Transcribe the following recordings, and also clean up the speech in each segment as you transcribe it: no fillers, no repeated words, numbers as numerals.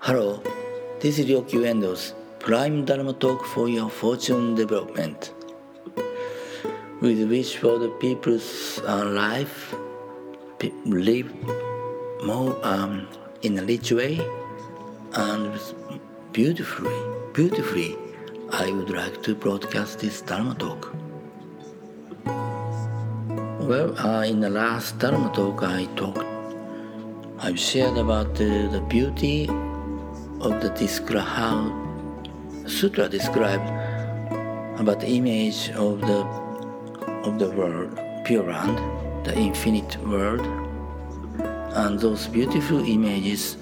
Hello, this is Ryoki Endo's Prime Dharma Talk for your fortune development, with which for the people's life live more in a rich way and beautifully. I would like to broadcast this Dharma Talk. Well, in the last Dharma Talk, I've shared about the beauty of the how Sutra described about the image of the world, Pure Land, the infinite world, and those beautiful images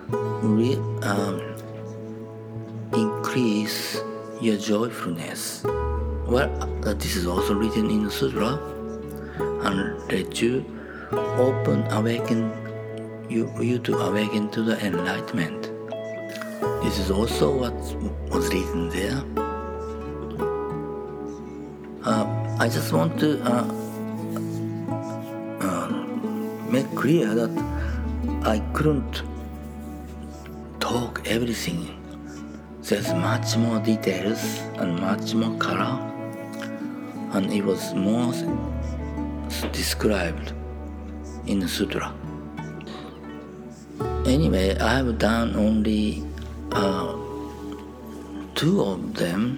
increase your joyfulness. Well, this is also written in the Sutra, and let you awaken you to awaken to the enlightenment. This is also what was written there. I just want to make clear that I couldn't talk everything. There's much more details and much more color, and it was more described in the sutra. Anyway, I have done only 2 of them,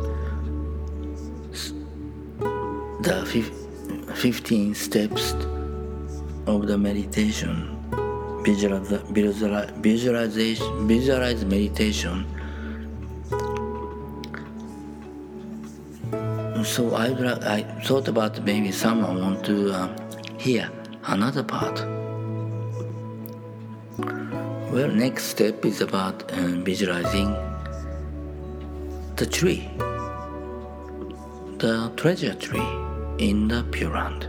the 15 steps of the meditation, visualize meditation. So I thought about maybe someone want to hear another part. Well, next step is about visualizing the tree, the treasure tree in the Pure Land.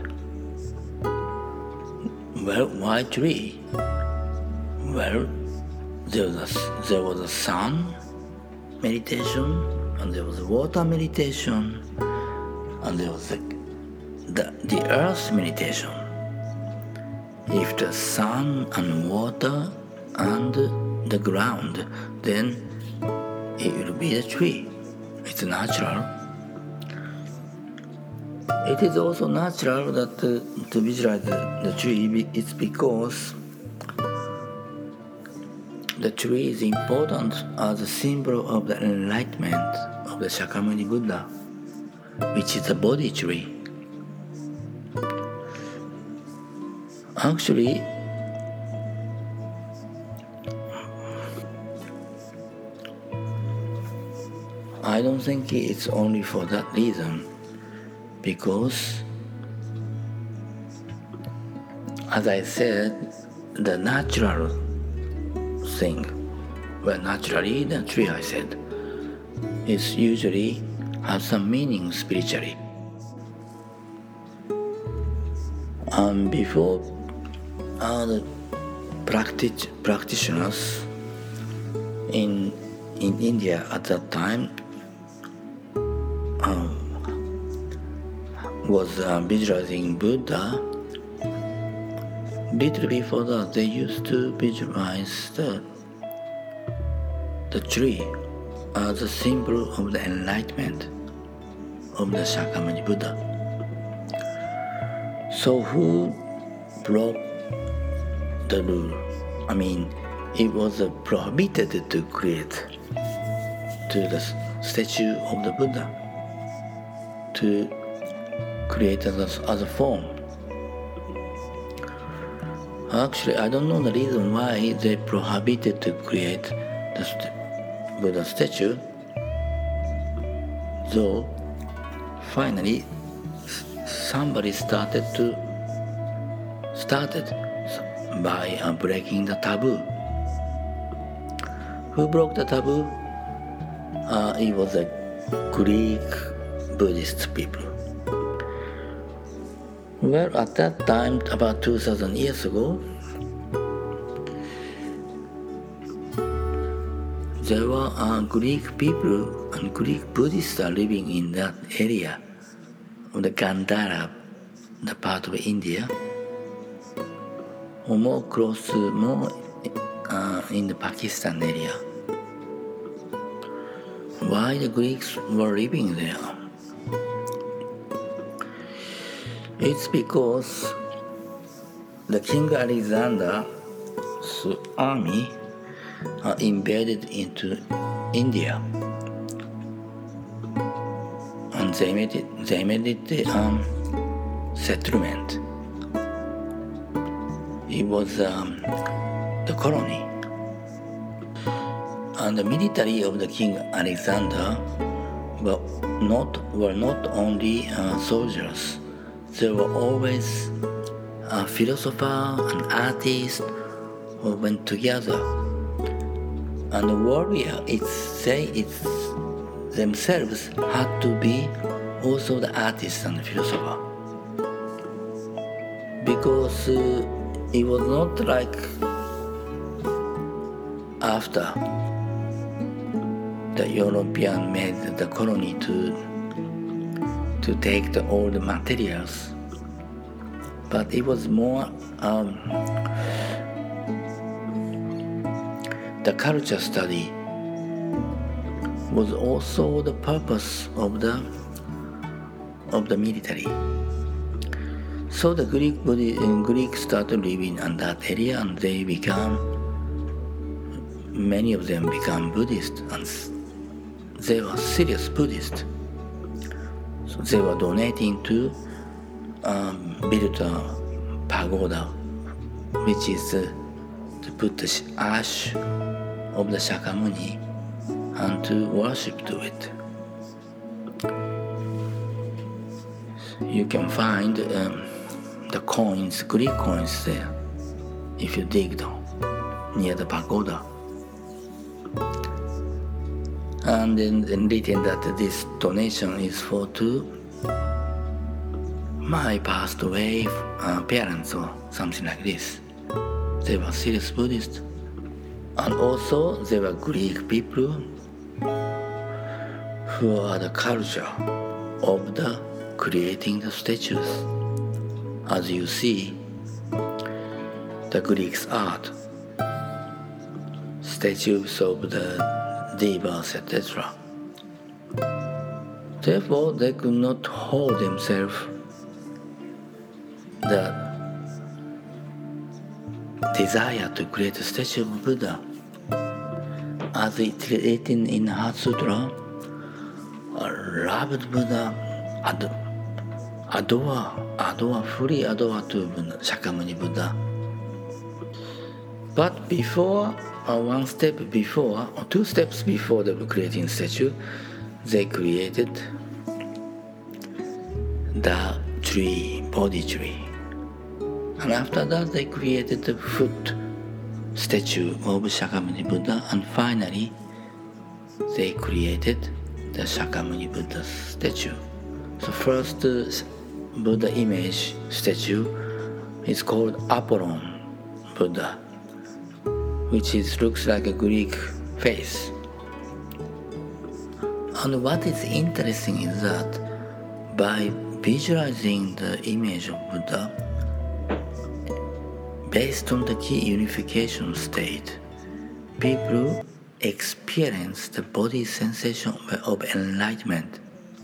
Well, why tree? Well, there was a sun meditation, and there was a water meditation, and there was the earth meditation. If the sun and water and the ground, then it will be a tree. It's natural. It is also natural that to visualize the tree, it's because the tree is important as a symbol of the enlightenment of the Shakyamuni Buddha, which is the Bodhi tree. Actually, I don't think it's only for that reason, because, as I said, the natural thing, well, naturally, the tree, I said, is usually has some meaning spiritually. Before the practitioners in India at that time was visualizing Buddha, little before that they used to visualize the tree as a symbol of the enlightenment of the Shakyamuni Buddha. So who broke the rule? I mean, it was prohibited to create to the statue of the Buddha, to create as a form. Actually, I don't know the reason why they prohibited to create the Buddha statue. So finally, somebody started by breaking the taboo. Who broke the taboo? It was the Greek Buddhist people. Well, at that time, about 2,000 years ago, there were Greek people and Greek Buddhists are living in that area of the Gandhara, the part of India, or more close to more in the Pakistan area. Why the Greeks were living there? It's because the King Alexander's army invaded into India, and they made it settlement. It was the colony, and the military of the King Alexander were not only soldiers. There were always a philosopher, an artist who went together. And the warrior, themselves had to be also the artist and the philosopher. Because it was not like after the European made the colony to take all the materials, but it was more the culture study was also the purpose of the military. So the Greeks started living in that area, and many of them became Buddhist, and they were serious Buddhist. So they were donating to build a pagoda, which is to put the ash of the Shakyamuni and to worship to it. You can find the coins, Greek coins there, if you dig down near the pagoda. And then written that this donation is to my passed away parents or something like this. They were serious Buddhists. And also they were Greek people who are the culture of the creating the statues. As you see, the Greeks art, statues of the devas, etc. Therefore, they could not hold themselves the desire to create a statue of Buddha. As it's written in Heart Sutra, loved Buddha, fully adore to Buddha, Shakyamuni Buddha. But before, one step before, or two steps before the creating statue, they created the tree, Bodhi tree. And after that, they created the foot statue of Shakyamuni Buddha, and finally, they created the Shakyamuni Buddha statue. So first Buddha image statue is called Apollon Buddha, which looks like a Greek face. And what is interesting is that by visualizing the image of Buddha, based on the key unification state, people experience the body sensation of enlightenment.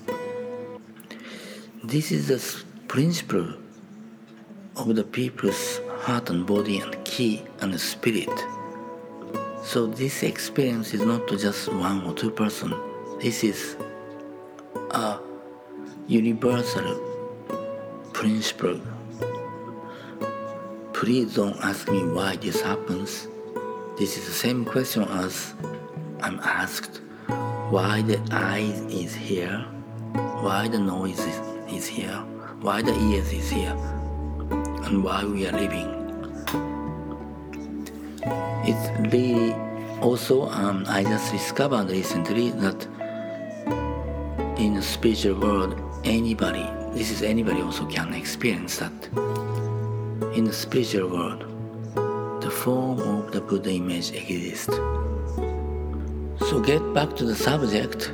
This is the principle of the people's heart and body and key and spirit. So this experience is not just one or two persons. This is a universal principle. Please don't ask me why this happens. This is the same question as I'm asked why the eye is here, why the nose is here, why the ears is here, and why we are living. It's really also, I just discovered recently that in the spiritual world, anybody also can experience that. In the spiritual world, the form of the Buddha image exists. So get back to the subject.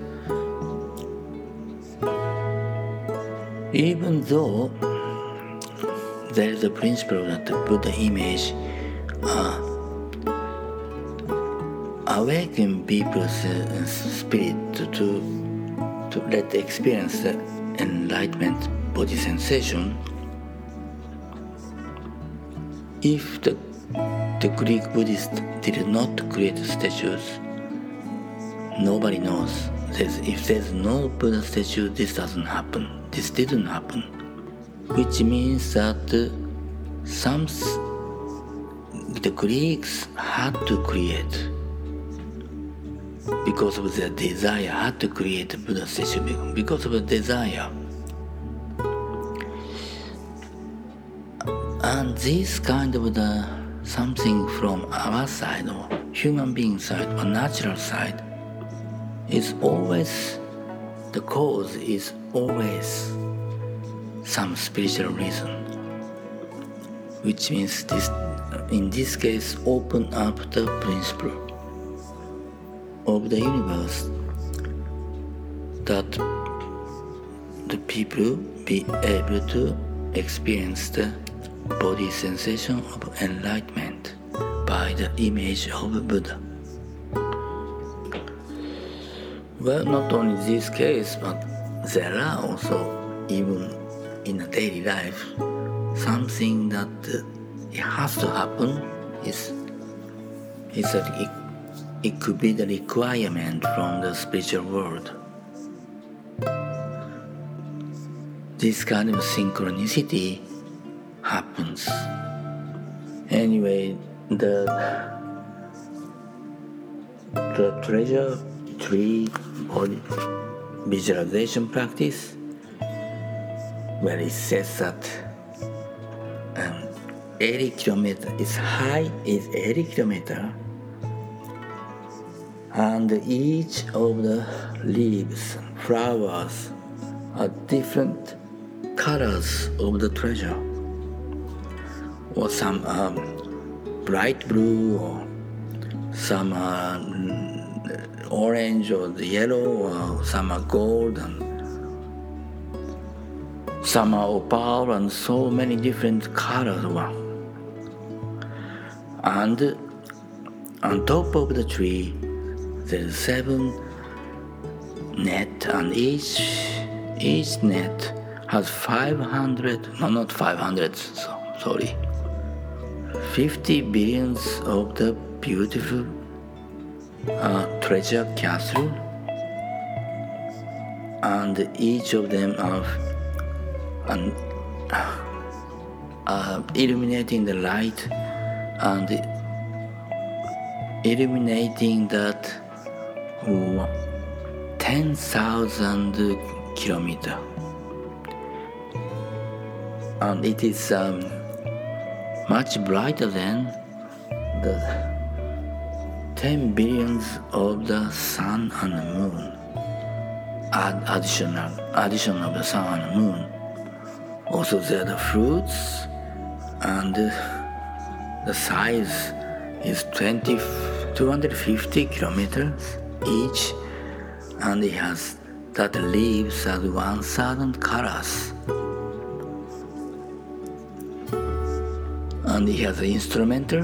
Even though there is a principle that the Buddha image awaken people's spirit to let experience the enlightenment body sensation. If the Greek Buddhists did not create statues, nobody knows. If there's no Buddha statue, this doesn't happen. This didn't happen. Which means that the Greeks had to create, because of their desire, had to create a Buddha statue because of the desire. And this kind of something from our side, or human being side, or natural side, is always, the cause is always some spiritual reason, which means this, in this case, open up the principle of the universe, that the people be able to experience the body sensation of enlightenment by the image of Buddha. Well, not only this case, but there are also, even in a daily life, something that it has to happen is that it could be the requirement from the spiritual world. This kind of synchronicity happens. Anyway, the treasure tree body visualization practice, where it says that 80 kilometers, its height is 80 kilometers, and each of the leaves, flowers, are different colors of the treasure, or some are bright blue, or some are orange or yellow, or some are gold, and some are opal, and so many different colors. And on top of the tree, there's 7 net, and each net has 50 billions of the beautiful treasure capsule, and each of them are illuminating the light and illuminating that 10,000 kilometers. And it is much brighter than the 10 billions of the sun and the moon. Addition of the sun and the moon. Also, there are the fruits, and the size is 250 kilometers each, and it has that leaves at 1,000 colors. And it has an instrumental,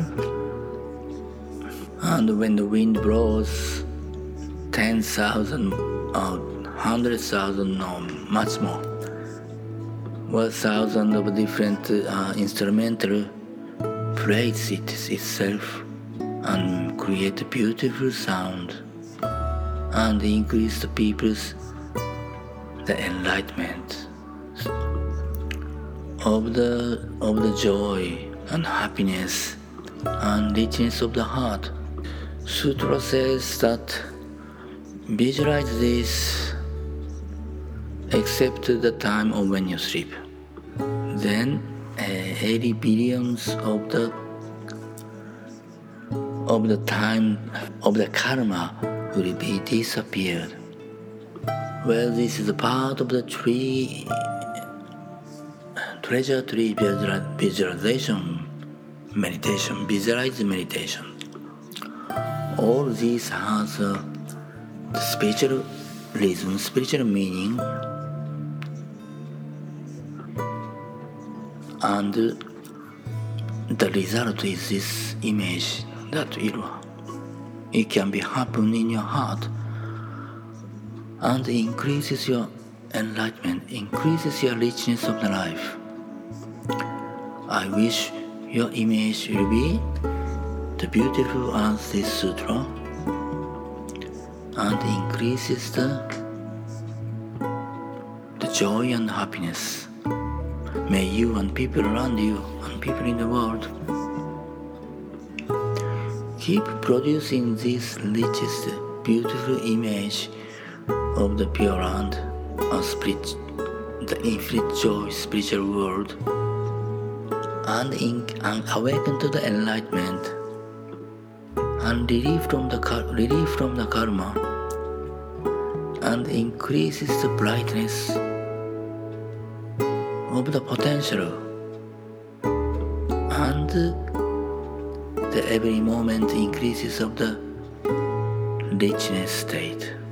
and when the wind blows, 10,000 or 100,000 or much more, 1,000 of different instrumental plays itself and create a beautiful sound and increase the people's the enlightenment of the joy and happiness and richness of the heart. Sutra says that visualize this except the time of when you sleep. Then 80 billions of the time of the karma will be disappeared. Well, this is a part of the treasure tree visualization meditation, visualize meditation. All this has the spiritual reason, spiritual meaning, and the result is this image that it can be happen in your heart, and increases your enlightenment, increases your richness of the life. I wish your image will be the beautiful as this sutra, and increases the joy and happiness. May you and people around you and people in the world keep producing this richest, beautiful image of the Pure Land, the infinite joy, spiritual world, and awaken to the enlightenment and relief from the karma, and increases the brightness of the potential, and the every moment increases of the richness state.